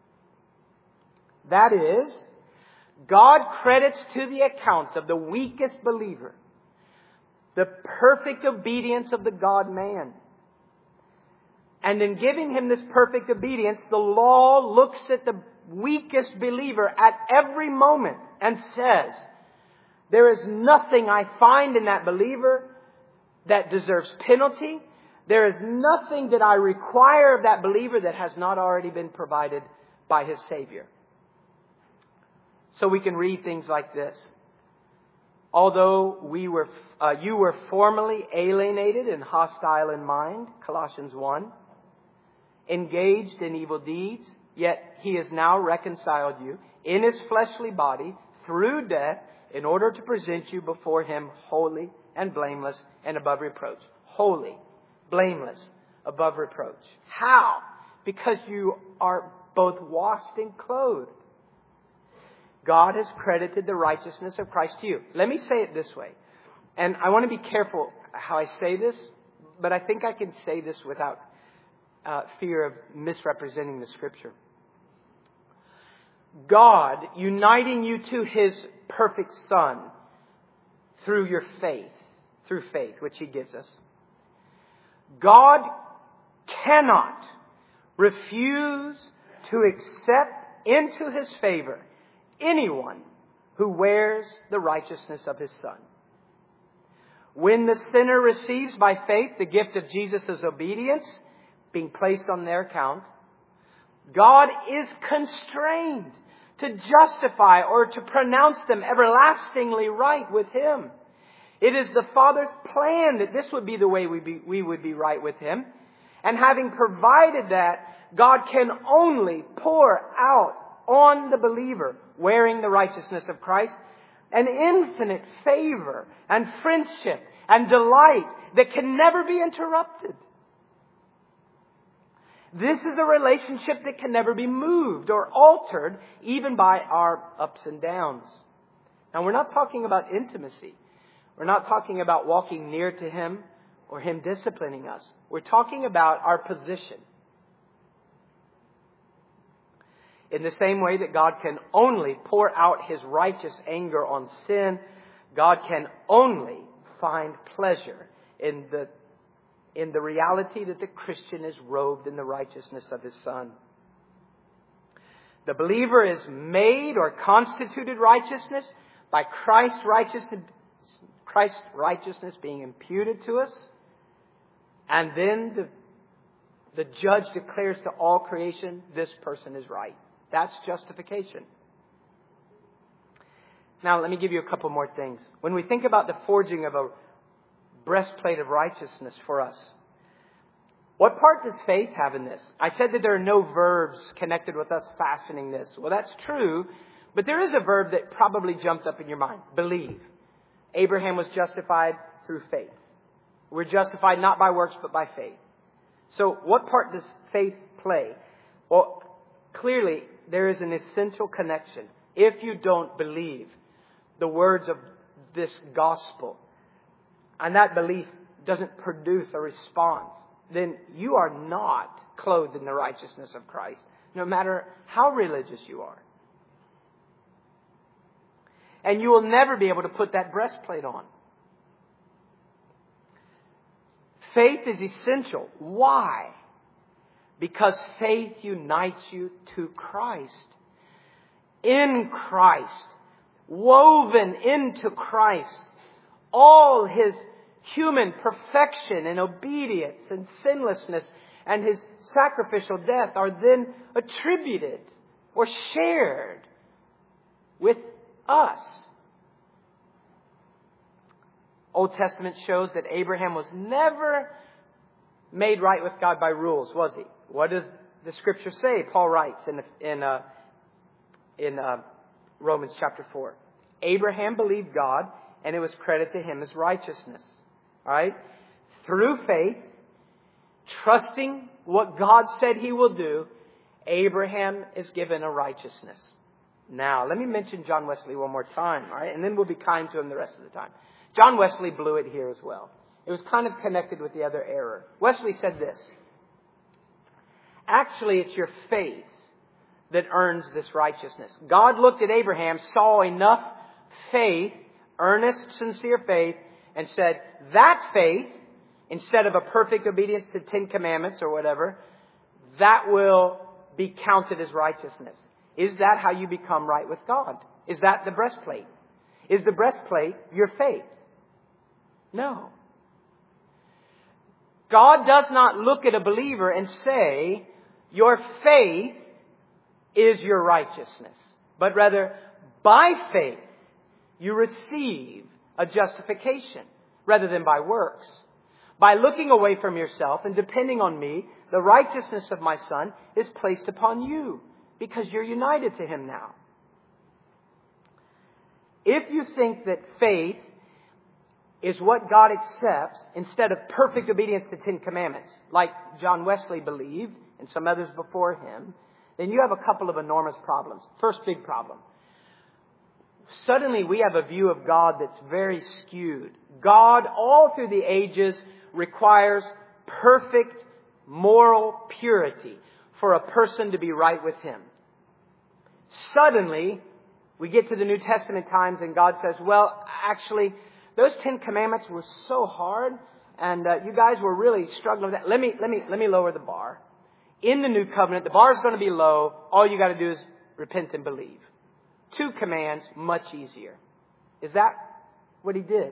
That is, God credits to the account of the weakest believer the perfect obedience of the God-man. And in giving him this perfect obedience, the law looks at the weakest believer at every moment and says, there is nothing I find in that believer that deserves penalty. There is nothing that I require of that believer that has not already been provided by his Savior. So we can read things like this. Although we were, uh, you were formerly alienated and hostile in mind, Colossians one, engaged in evil deeds, yet He has now reconciled you in His fleshly body through death in order to present you before Him holy and blameless and above reproach. Holy, blameless, above reproach. How? Because you are both washed and clothed. God has credited the righteousness of Christ to you. Let me say it this way. And I want to be careful how I say this, but I think I can say this without uh, fear of misrepresenting the Scripture. God uniting you to His perfect Son through your faith, through faith, which He gives us. God cannot refuse to accept into His favor anyone who wears the righteousness of His Son. When the sinner receives by faith the gift of Jesus' obedience being placed on their account, God is constrained to justify or to pronounce them everlastingly right with Him. It is the Father's plan that this would be the way we, be, we would be right with Him. And having provided that, God can only pour out on the believer wearing the righteousness of Christ an infinite favor and friendship and delight that can never be interrupted. This is a relationship that can never be moved or altered even by our ups and downs. Now, we're not talking about intimacy. We're not talking about walking near to Him or Him disciplining us. We're talking about our position. In the same way that God can only pour out His righteous anger on sin, God can only find pleasure in the, in the reality that the Christian is robed in the righteousness of His Son. The believer is made or constituted righteousness by Christ's righteousness, Christ's righteousness being imputed to us. And then the, the judge declares to all creation, this person is right. That's justification. Now, let me give you a couple more things. When we think about the forging of a breastplate of righteousness for us, what part does faith have in this? I said that there are no verbs connected with us fashioning this. Well, that's true, but there is a verb that probably jumped up in your mind. Believe. Abraham was justified through faith. We're justified not by works, but by faith. So what part does faith play? Well, clearly, there is an essential connection. If you don't believe the words of this gospel, and that belief doesn't produce a response, then you are not clothed in the righteousness of Christ, no matter how religious you are. And you will never be able to put that breastplate on. Faith is essential. Why? Because faith unites you to Christ. In Christ. Woven into Christ. All His human perfection and obedience and sinlessness and His sacrificial death are then attributed or shared with us. Old Testament shows that Abraham was never made right with God by rules, was he? What does the Scripture say? Paul writes in in uh, in uh, Romans chapter four. Abraham believed God, and it was credited to him as righteousness. All right, through faith, trusting what God said He will do, Abraham is given a righteousness. Now, let me mention John Wesley one more time, all right, and then we'll be kind to him the rest of the time. John Wesley blew it here as well. It was kind of connected with the other error. Wesley said this. Actually, it's your faith that earns this righteousness. God looked at Abraham, saw enough faith, earnest, sincere faith, and said, that faith, instead of a perfect obedience to Ten Commandments or whatever, that will be counted as righteousness. Is that how you become right with God? Is that the breastplate? Is the breastplate your faith? No. God does not look at a believer and say, your faith is your righteousness. But rather, by faith, you receive a justification rather than by works. By looking away from yourself and depending on me, the righteousness of my Son is placed upon you because you're united to Him now. If you think that faith is what God accepts instead of perfect obedience to Ten Commandments, like John Wesley believed and some others before him, then you have a couple of enormous problems. First big problem. Suddenly we have a view of God that's very skewed. God, all through the ages, requires perfect moral purity for a person to be right with Him. Suddenly, we get to the New Testament times and God says, well, actually, those Ten Commandments were so hard and uh, you guys were really struggling with that. Let me, let me, let me lower the bar. In the New Covenant, the bar is going to be low. All you got to do is repent and believe. Two commands, much easier. Is that what He did?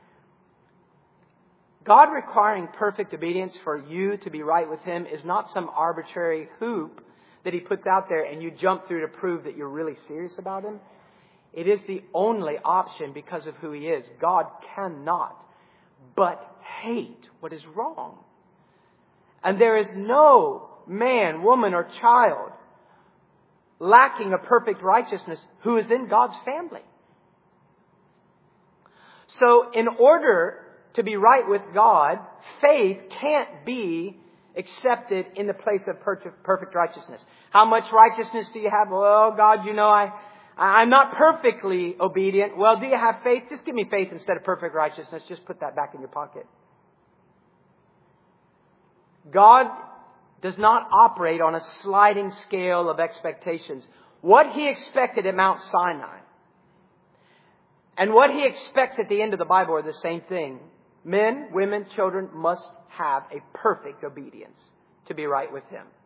God requiring perfect obedience for you to be right with Him is not some arbitrary hoop that He puts out there and you jump through to prove that you're really serious about Him. It is the only option because of who He is. God cannot but hate what is wrong. And there is no man, woman, or child lacking a perfect righteousness who is in God's family. So in order to be right with God, faith can't be accepted in the place of perfect righteousness. How much righteousness do you have? Well, God, you know, I, I'm not perfectly obedient. Well, do you have faith? Just give me faith instead of perfect righteousness. Just put that back in your pocket. God does not operate on a sliding scale of expectations. What He expected at Mount Sinai and what He expects at the end of the Bible are the same thing. Men, women, children must have a perfect obedience to be right with Him.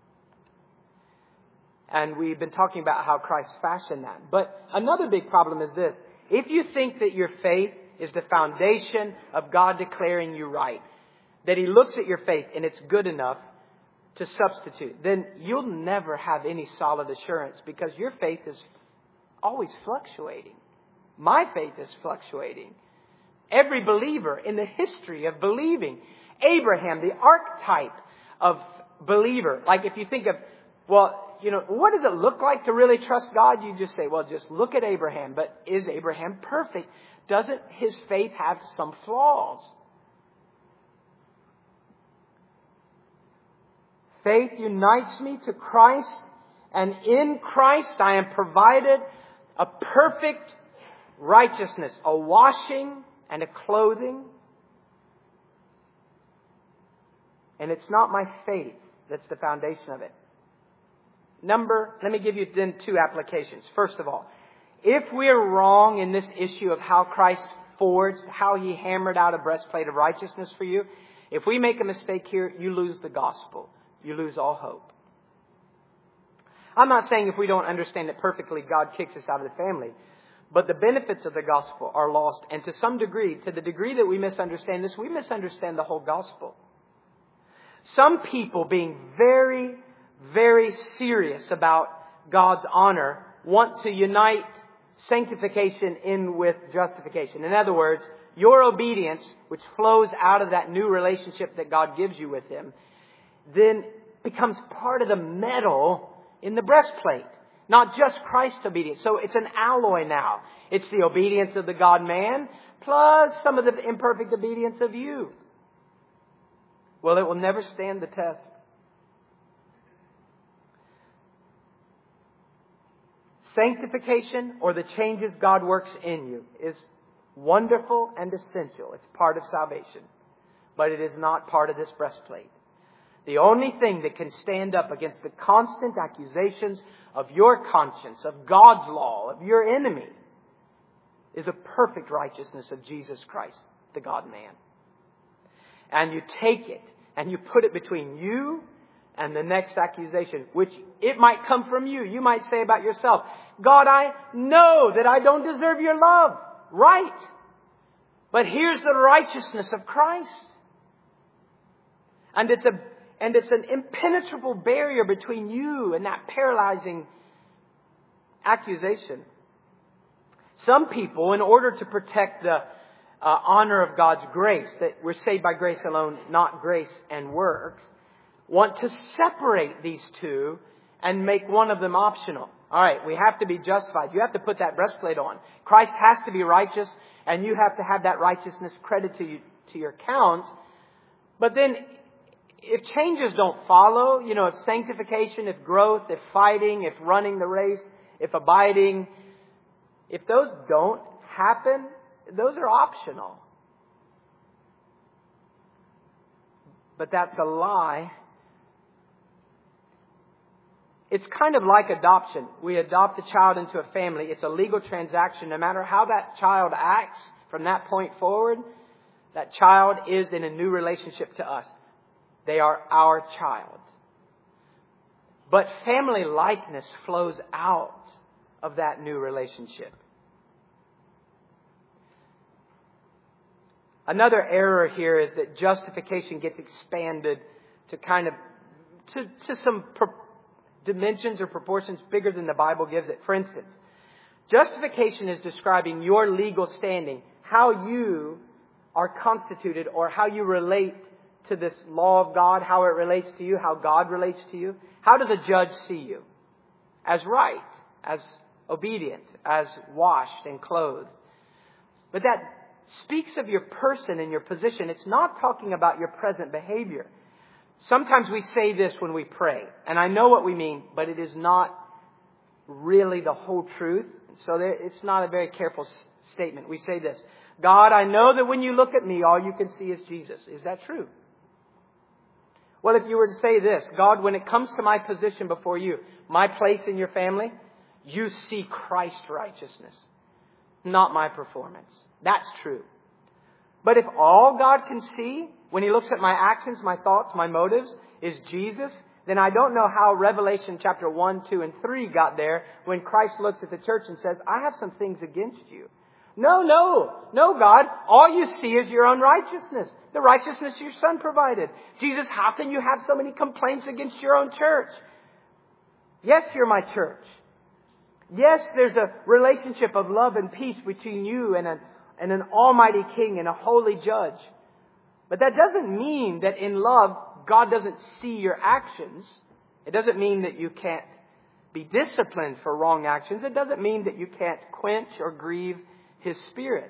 And we've been talking about how Christ fashioned that. But another big problem is this. If you think that your faith is the foundation of God declaring you right, that He looks at your faith and it's good enough to substitute, then you'll never have any solid assurance because your faith is always fluctuating. My faith is fluctuating. Every believer in the history of believing, Abraham, the archetype of believer. Like if you think of, well, you know, what does it look like to really trust God? You just say, well, just look at Abraham. But is Abraham perfect? Doesn't his faith have some flaws? Faith unites me to Christ, and in Christ I am provided a perfect righteousness, a washing and a clothing. And it's not my faith that's the foundation of it. Number, let me give you then two applications. First of all, if we're wrong in this issue of how Christ forged, how He hammered out a breastplate of righteousness for you, if we make a mistake here, you lose the gospel. you lose all hope. I'm not saying if we don't understand it perfectly, God kicks us out of the family. But the benefits of the gospel are lost. And to some degree, to the degree that we misunderstand this, we misunderstand the whole gospel. Some people, being very, very serious about God's honor, want to unite sanctification in with justification. In other words, your obedience, which flows out of that new relationship that God gives you with Him, then becomes part of the medal in the breastplate. Not just Christ's obedience. So it's an alloy now. It's the obedience of the God-man plus some of the imperfect obedience of you. Well, it will never stand the test. Sanctification, or the changes God works in you, is wonderful and essential. It's part of salvation. But it is not part of this breastplate. The only thing that can stand up against the constant accusations of your conscience, of God's law, of your enemy, is a perfect righteousness of Jesus Christ, the God-man. And you take it and you put it between you and the next accusation, which it might come from you. You might say about yourself, God, I know that I don't deserve your love. Right. But here's the righteousness of Christ. And it's a And it's an impenetrable barrier between you and that paralyzing accusation. Some people, in order to protect the uh, honor of God's grace, that we're saved by grace alone, not grace and works, want to separate these two and make one of them optional. All right, we have to be justified. You have to put that breastplate on. Christ has to be righteous, and you have to have that righteousness credited to you, to your account. But then, if changes don't follow, you know, if sanctification, if growth, if fighting, if running the race, if abiding, if those don't happen, those are optional. But that's a lie. It's kind of like adoption. We adopt a child into a family. It's a legal transaction. No matter how that child acts from that point forward, that child is in a new relationship to us. They are our child. But family likeness flows out of that new relationship. Another error here is that justification gets expanded to kind of, to, to some pro- dimensions or proportions bigger than the Bible gives it. For instance, justification is describing your legal standing, how you are constituted or how you relate to this law of God, how it relates to you, how God relates to you. How does a judge see you? As right, as obedient, as washed and clothed. But that speaks of your person and your position. It's not talking about your present behavior. Sometimes we say this when we pray, and I know what we mean, but it is not really the whole truth. So there, it's not a very careful s- statement. We say this, God, I know that when you look at me, all you can see is Jesus. Is that true? Well, if you were to say this, God, when it comes to my position before you, my place in your family, you see Christ's righteousness, not my performance. That's true. But if all God can see when He looks at my actions, my thoughts, my motives, is Jesus, then I don't know how Revelation chapter one, two, and three got there when Christ looks at the church and says, I have some things against you. No, no, no, God. All you see is your own righteousness. The righteousness your Son provided. Jesus, how can you have so many complaints against your own church? Yes, you're my church. Yes, there's a relationship of love and peace between you and, a, and an almighty King and a holy judge. But that doesn't mean that in love, God doesn't see your actions. It doesn't mean that you can't be disciplined for wrong actions. It doesn't mean that you can't quench or grieve His Spirit.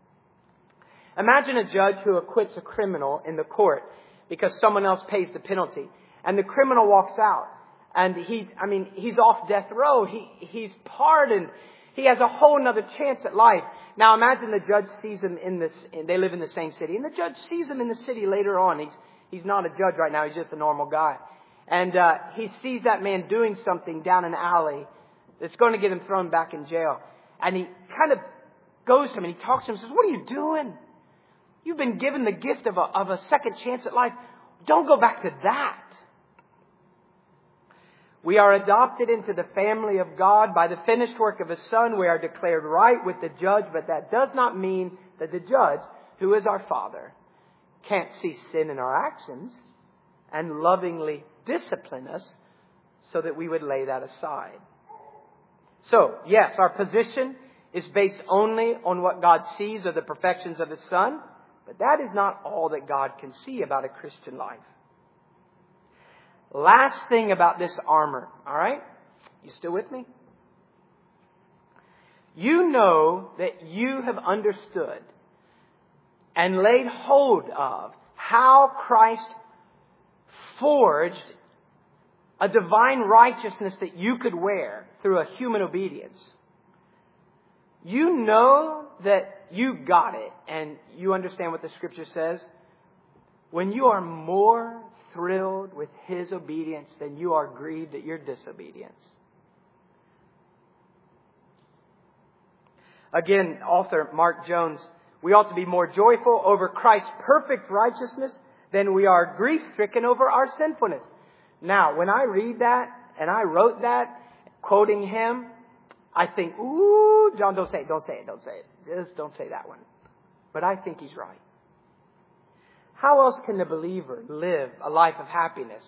Imagine a judge who acquits a criminal in the court because someone else pays the penalty. And the criminal walks out. And he's, I mean, he's off death row. He, he's pardoned. He has a whole nother chance at life. Now imagine the judge sees him in this, they live in the same city. And the judge sees him in the city later on. He's, he's not a judge right now. He's just a normal guy. And, uh, he sees that man doing something down an alley that's going to get him thrown back in jail. And he kind of goes to him and he talks to him and says, what are you doing? You've been given the gift of a, of a second chance at life. Don't go back to that. We are adopted into the family of God by the finished work of His Son. We are declared right with the judge, but that does not mean that the judge, who is our Father, can't see sin in our actions and lovingly discipline us so that we would lay that aside. So, yes, our position is based only on what God sees of the perfections of His Son, but that is not all that God can see about a Christian life. Last thing about this armor, all right? You still with me? You know that you have understood and laid hold of how Christ forged a divine righteousness that you could wear through a human obedience. You know that you got it, and you understand what the Scripture says. When you are more thrilled with His obedience than you are grieved at your disobedience. Again, author Mark Jones, we ought to be more joyful over Christ's perfect righteousness than we are grief-stricken over our sinfulness. Now, when I read that, and I wrote that, quoting him, I think, ooh, John, don't say it, don't say it, don't say it. Just don't say that one. But I think he's right. How else can the believer live a life of happiness?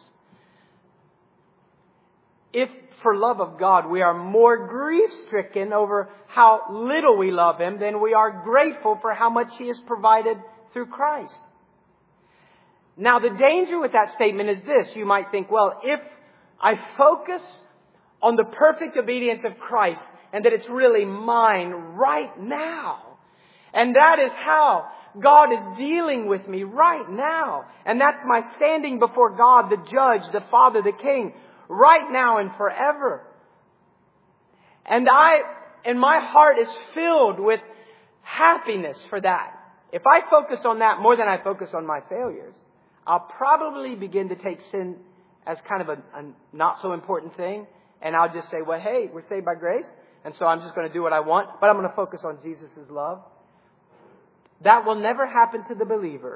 If, for love of God, we are more grief-stricken over how little we love Him than we are grateful for how much He has provided through Christ. Now, the danger with that statement is this. You might think, well, if I focus on the perfect obedience of Christ and that it's really mine right now, and that is how God is dealing with me right now, and that's my standing before God, the judge, the Father, the King, right now and forever. And I, and my heart is filled with happiness for that. If I focus on that more than I focus on my failures, I'll probably begin to take sin as kind of a, a not so important thing. And I'll just say, well, hey, we're saved by grace. And so I'm just going to do what I want, but I'm going to focus on Jesus' love. That will never happen to the believer.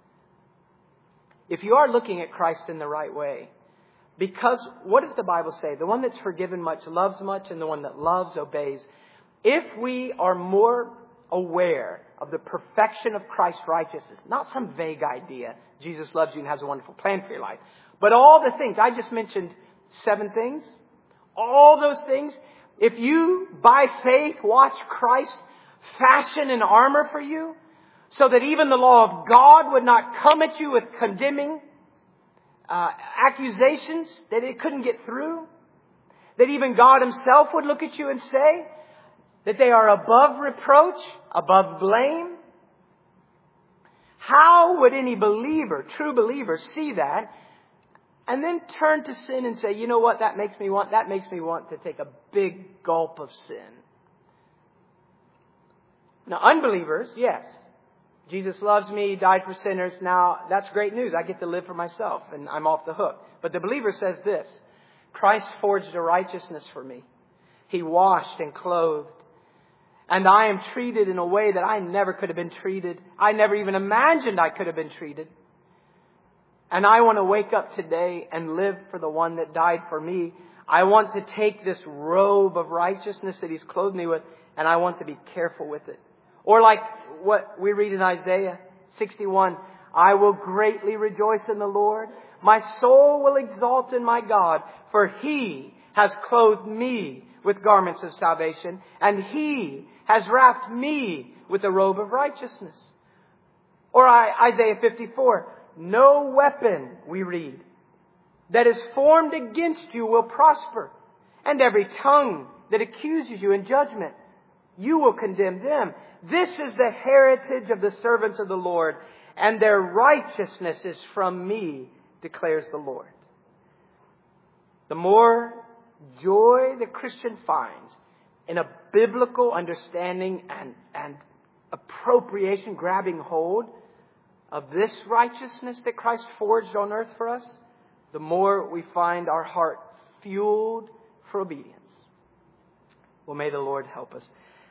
If you are looking at Christ in the right way, because what does the Bible say? The one that's forgiven much loves much, and the one that loves obeys. If we are more aware of the perfection of Christ's righteousness, not some vague idea, Jesus loves you and has a wonderful plan for your life, but all the things, I just mentioned seven things, all those things, if you, by faith, watch Christ fashion an armor for you, so that even the law of God would not come at you with condemning uh, accusations that it couldn't get through, that even God Himself would look at you and say that they are above reproach, above blame. How would any believer, true believer, see that and then turn to sin and say, you know what, that makes me want, that makes me want to take a big gulp of sin? Now, unbelievers, yes. Jesus loves me, died for sinners. Now, that's great news. I get to live for myself and I'm off the hook. But the believer says this: Christ forged a righteousness for me. He washed and clothed. And I am treated in a way that I never could have been treated. I never even imagined I could have been treated. And I want to wake up today and live for the one that died for me. I want to take this robe of righteousness that He's clothed me with, and I want to be careful with it. Or like what we read in Isaiah sixty-one, I will greatly rejoice in the Lord. My soul will exalt in my God, for He has clothed me with garments of salvation, and He has wrapped me with a robe of righteousness. Or Isaiah fifty-four, no weapon, we read, that is formed against you will prosper, and every tongue that accuses you in judgment, you will condemn them. This is the heritage of the servants of the Lord, and their righteousness is from me, declares the Lord. The more joy the Christian finds in a biblical understanding and, and appropriation, grabbing hold of this righteousness that Christ forged on earth for us, the more we find our heart fueled for obedience. Well, may the Lord help us.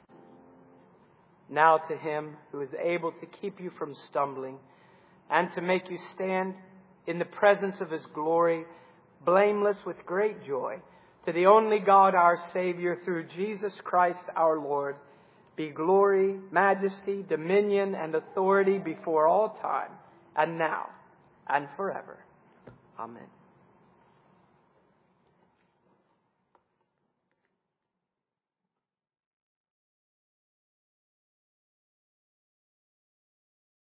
Now to Him who is able to keep you from stumbling and to make you stand in the presence of His glory blameless with great joy. To the only God, our Savior, through Jesus Christ our Lord, be glory, majesty, dominion, and authority before all time, and now, and forever. Amen.